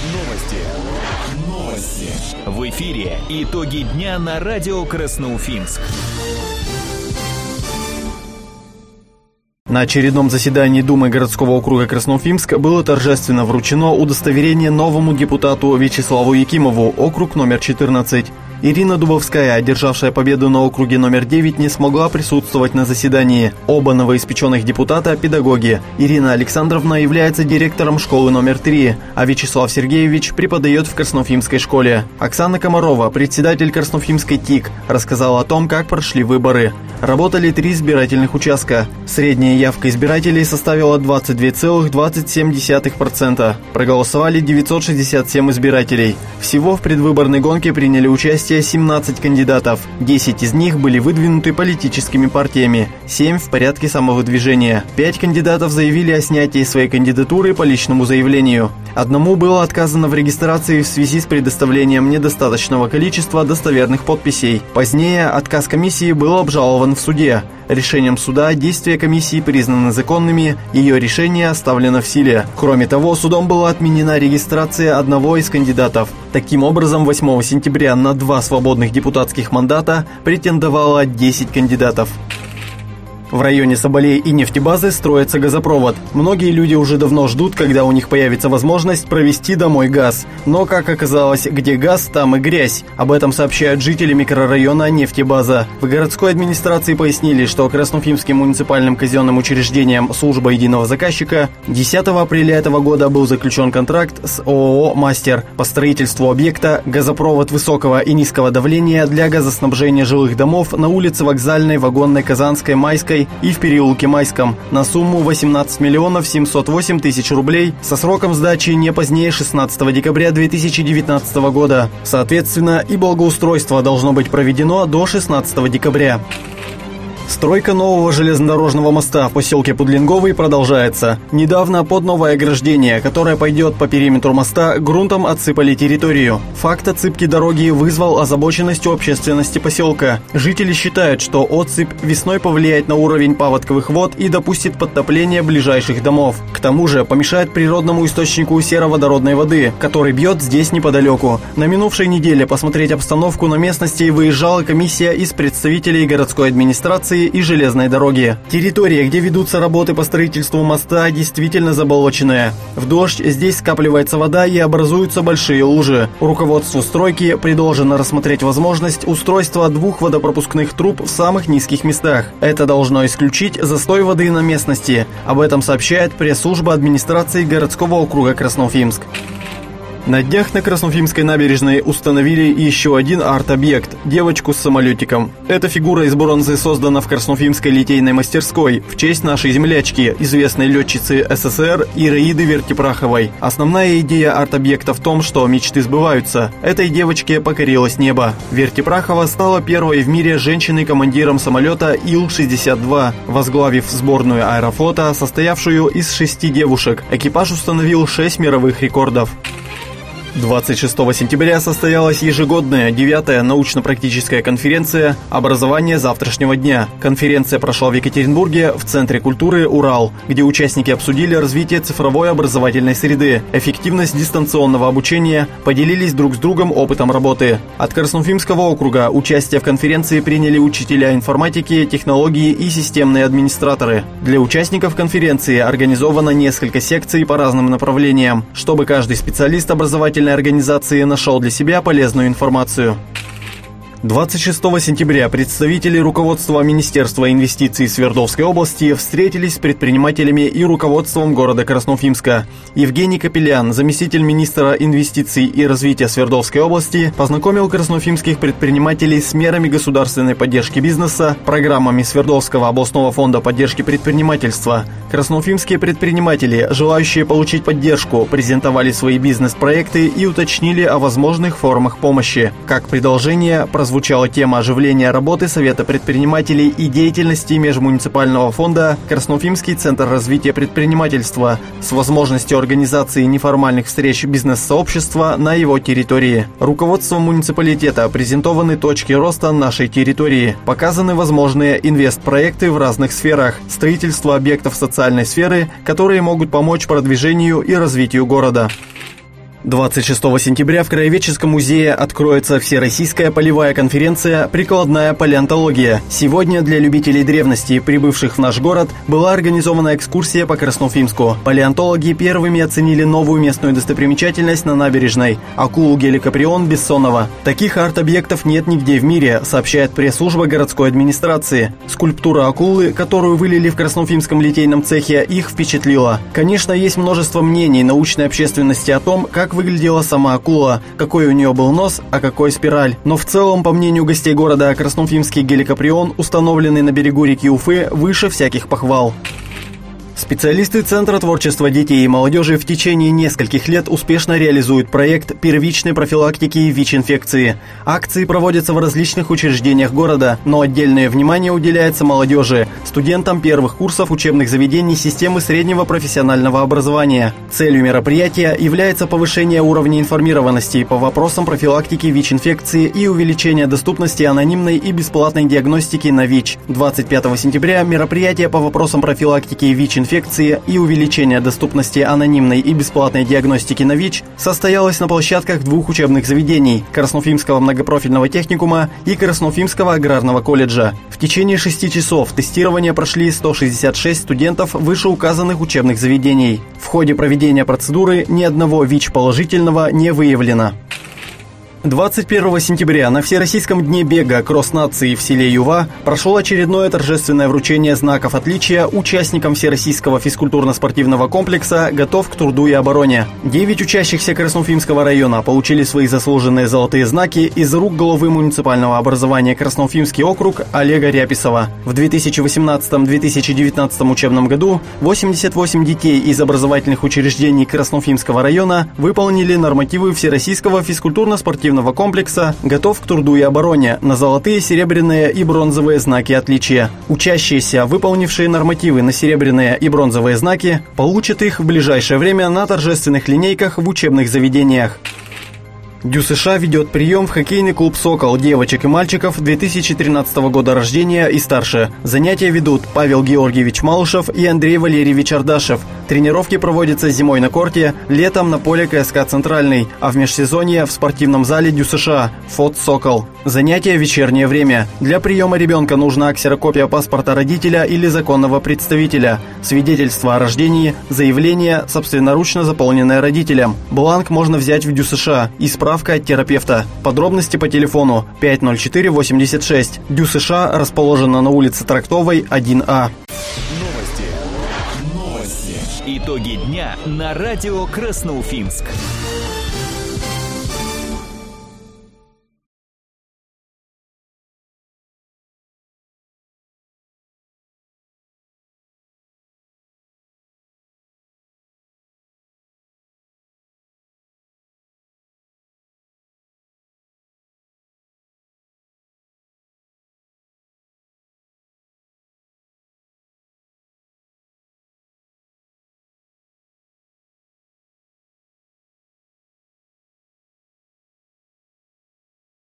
Новости. В эфире итоги дня на радио Красноуфимск. На очередном заседании Думы городского округа Красноуфимск было торжественно вручено удостоверение новому депутату Вячеславу Якимову, округ номер 14. Ирина Дубовская, одержавшая победу на округе номер 9, не смогла присутствовать на заседании. Оба новоиспеченных депутата – педагоги. Ирина Александровна является директором школы номер 3, а Вячеслав Сергеевич преподает в Красноуфимской школе. Оксана Комарова, председатель Красноуфимской ТИК, рассказала о том, как прошли выборы. Работали 3 избирательных участка. Средняя явка избирателей составила 22,27%. Проголосовали 967 избирателей. Всего в предвыборной гонке приняли участие 17 кандидатов. 10 из них были выдвинуты политическими партиями, 7 в порядке самовыдвижения. 5 кандидатов заявили о снятии своей кандидатуры по личному заявлению. Одному было отказано в регистрации в связи с предоставлением недостаточного количества достоверных подписей. Позднее отказ комиссии был обжалован в суде. Решением суда действия комиссии признаны законными, ее решение оставлено в силе. Кроме того, судом была отменена регистрация одного из кандидатов. Таким образом, 8 сентября на 2 свободных депутатских мандата претендовало 10 кандидатов. В районе Соболей и нефтебазы строится газопровод. Многие люди уже давно ждут, когда у них появится возможность провести домой газ. Но, как оказалось, где газ, там и грязь. Об этом сообщают жители микрорайона Нефтебаза. В городской администрации пояснили, что Красноуфимским муниципальным казенным учреждением «Служба единого заказчика» 10 апреля этого года был заключен контракт с ООО «Мастер» по строительству объекта «Газопровод высокого и низкого давления для газоснабжения жилых домов на улице Вокзальной, Вагонной, Казанской, Майской и в переулке Майском» на сумму 18 миллионов 708 тысяч рублей со сроком сдачи не позднее 16 декабря 2019 года. Соответственно, и благоустройство должно быть проведено до 16 декабря. Стройка нового железнодорожного моста в поселке Пудлинговый продолжается. Недавно под новое ограждение, которое пойдет по периметру моста, грунтом отсыпали территорию. Факт отсыпки дороги вызвал озабоченность у общественности поселка. Жители считают, что отсыпь весной повлияет на уровень паводковых вод и допустит подтопление ближайших домов. К тому же помешает природному источнику сероводородной воды, который бьет здесь неподалеку. На минувшей неделе посмотреть обстановку на местности выезжала комиссия из представителей городской администрации и железной дороги. Территория, где ведутся работы по строительству моста, действительно заболоченная. В дождь здесь скапливается вода и образуются большие лужи. Руководству стройки предложено рассмотреть возможность устройства 2 водопропускных труб в самых низких местах. Это должно исключить застой воды на местности. Об этом сообщает пресс-служба администрации городского округа Красноуфимск. На днях на Красноуфимской набережной установили еще один арт-объект – девочку с самолетиком. Эта фигура из бронзы создана в Красноуфимской литейной мастерской в честь нашей землячки, известной летчицы СССР Ираиды Вертипраховой. Основная идея арт-объекта в том, что мечты сбываются. Этой девочке покорилось небо. Вертипрахова стала первой в мире женщиной-командиром самолета Ил-62, возглавив сборную аэрофлота, состоявшую из 6 девушек. Экипаж установил 6 мировых рекордов. 26 сентября состоялась ежегодная 9-я научно-практическая конференция «Образование завтрашнего дня». Конференция прошла в Екатеринбурге в Центре культуры «Урал», где участники обсудили развитие цифровой образовательной среды, эффективность дистанционного обучения, поделились друг с другом опытом работы. От Красноуфимского округа участие в конференции приняли учителя информатики, технологии и системные администраторы. Для участников конференции организовано несколько секций по разным направлениям, чтобы каждый специалист образовательной организации нашел для себя полезную информацию. 26 сентября представители руководства Министерства инвестиций Свердловской области встретились с предпринимателями и руководством города Красноуфимска. Евгений Капелян, заместитель министра инвестиций и развития Свердловской области, познакомил красноуфимских предпринимателей с мерами государственной поддержки бизнеса, программами Свердловского областного фонда поддержки предпринимательства. Красноуфимские предприниматели, желающие получить поддержку, презентовали свои бизнес-проекты и уточнили о возможных формах помощи. Как продолжение прозвучала тема оживления работы Совета предпринимателей и деятельности межмуниципального фонда «Красноуфимский центр развития предпринимательства» с возможностью организации неформальных встреч бизнес-сообщества на его территории. Руководством муниципалитета презентованы точки роста нашей территории, показаны возможные инвестпроекты в разных сферах, строительство объектов социальной сферы, которые могут помочь продвижению и развитию города. 26 сентября в Краеведческом музее откроется Всероссийская полевая конференция «Прикладная палеонтология». Сегодня для любителей древности, прибывших в наш город, была организована экскурсия по Красноуфимску. Палеонтологи первыми оценили новую местную достопримечательность на набережной – акулу геликоприон Бессонова. Таких арт-объектов нет нигде в мире, сообщает пресс-служба городской администрации. Скульптура акулы, которую вылили в Красноуфимском литейном цехе, их впечатлила. Конечно, есть множество мнений научной общественности о том, как выглядела сама акула, какой у нее был нос, а какой спираль. Но в целом, по мнению гостей города, красноуфимский геликоприон, установленный на берегу реки Уфы, выше всяких похвал. Специалисты Центра творчества детей и молодежи в течение нескольких лет успешно реализуют проект первичной профилактики ВИЧ-инфекции. Акции проводятся в различных учреждениях города, но отдельное внимание уделяется молодежи, студентам первых курсов учебных заведений системы среднего профессионального образования. Целью мероприятия является повышение уровня информированности по вопросам профилактики ВИЧ-инфекции и увеличение доступности анонимной и бесплатной диагностики на ВИЧ. 25 сентября мероприятие по вопросам профилактики ВИЧ-инфекции и увеличения доступности анонимной и бесплатной диагностики на ВИЧ состоялось на площадках двух учебных заведений – Красноуфимского многопрофильного техникума и Красноуфимского аграрного колледжа. В течение 6 часов тестирования прошли 166 студентов вышеуказанных учебных заведений. В ходе проведения процедуры ни одного ВИЧ-положительного не выявлено. 21 сентября на Всероссийском дне бега кросс-нации в селе Юва прошло очередное торжественное вручение знаков отличия участникам Всероссийского физкультурно-спортивного комплекса «Готов к труду и обороне». 9 учащихся Красноуфимского района получили свои заслуженные золотые знаки из рук главы муниципального образования Красноуфимский округ Олега Ряписова. В 2018-2019 учебном году 88 детей из образовательных учреждений Красноуфимского района выполнили нормативы Всероссийского физкультурно-спортивного комплекса «Готов к труду и обороне» на золотые, серебряные и бронзовые знаки отличия. Учащиеся, выполнившие нормативы на серебряные и бронзовые знаки, получат их в ближайшее время на торжественных линейках в учебных заведениях. ДЮСШ ведет прием в хоккейный клуб «Сокол» девочек и мальчиков 2013 года рождения и старше. Занятия ведут Павел Георгиевич Малышев и Андрей Валерьевич Ардашев. Тренировки проводятся зимой на корте, летом на поле КСК «Центральный», а в межсезонье в спортивном зале ДЮСШ «ФОТ Сокол». Занятия в вечернее время. Для приема ребенка нужна ксерокопия паспорта родителя или законного представителя, свидетельство о рождении, заявление, собственноручно заполненное родителем. Бланк можно взять в ДЮСШ и справка от терапевта. Подробности по телефону 50486. ДЮСШ расположена на улице Трактовой, 1А. Новости. Итоги дня на радио Красноуфимск.